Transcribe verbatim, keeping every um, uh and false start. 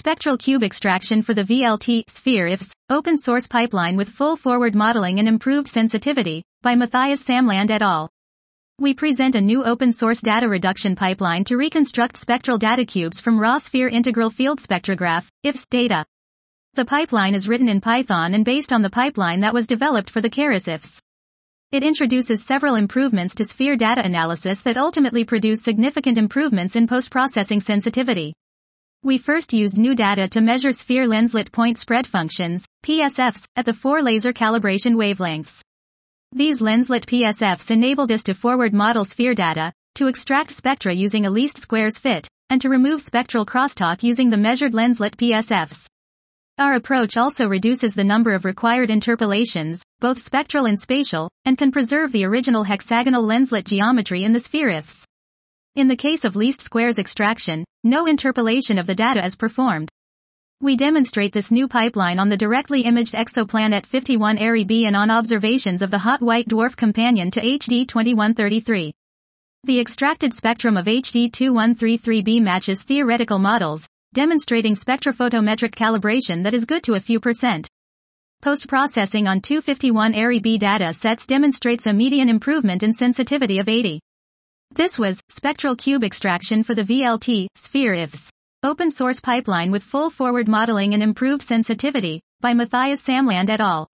Spectral Cube Extraction for the V L T Sphere I F S, Open Source Pipeline with Full Forward Modeling and Improved Sensitivity, by Matthias Samland et al. We present a new open source data reduction pipeline to reconstruct spectral data cubes from raw sphere integral field spectrograph, I F S, data. The pipeline is written in Python and based on the pipeline that was developed for the Keras I F S. It introduces several improvements to sphere data analysis that ultimately produce significant improvements in post-processing sensitivity. We first used new data to measure sphere lenslet point spread functions, P S Fs, at the four laser calibration wavelengths. These lenslet P S Fs enabled us to forward model sphere data, to extract spectra using a least squares fit, and to remove spectral crosstalk using the measured lenslet P S Fs. Our approach also reduces the number of required interpolations, both spectral and spatial, and can preserve the original hexagonal lenslet geometry in the sphere I F S. In the case of least squares extraction, no interpolation of the data is performed. We demonstrate this new pipeline on the directly imaged exoplanet fifty-one Ari B and on observations of the hot white dwarf companion to H D twenty-one thirty-three. The extracted spectrum of H D twenty-one thirty-three b matches theoretical models, demonstrating spectrophotometric calibration that is good to a few percent. Post-processing on two fifty-one Ari B data sets demonstrates a median improvement in sensitivity of eighty. This was Spectral Cube Extraction for the V L T Sphere I F S, Open Source Pipeline with Full Forward Modeling and Improved Sensitivity, by Matthias Samland et al.